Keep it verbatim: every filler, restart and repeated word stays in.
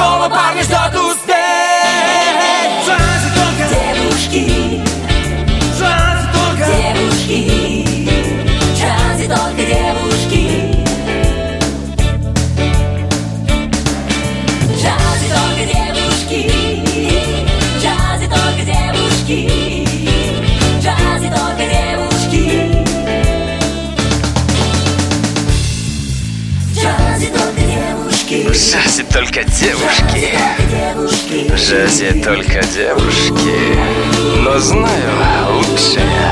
Такого парня ждет успех. Джазе только девушки, джазе только девушки, джазе только девушки, джазе только девушки, джазе только девушки, джазе только девушки, джазе только девушки. В джазе только девушки, в джазе только девушки, но знаю лучшее.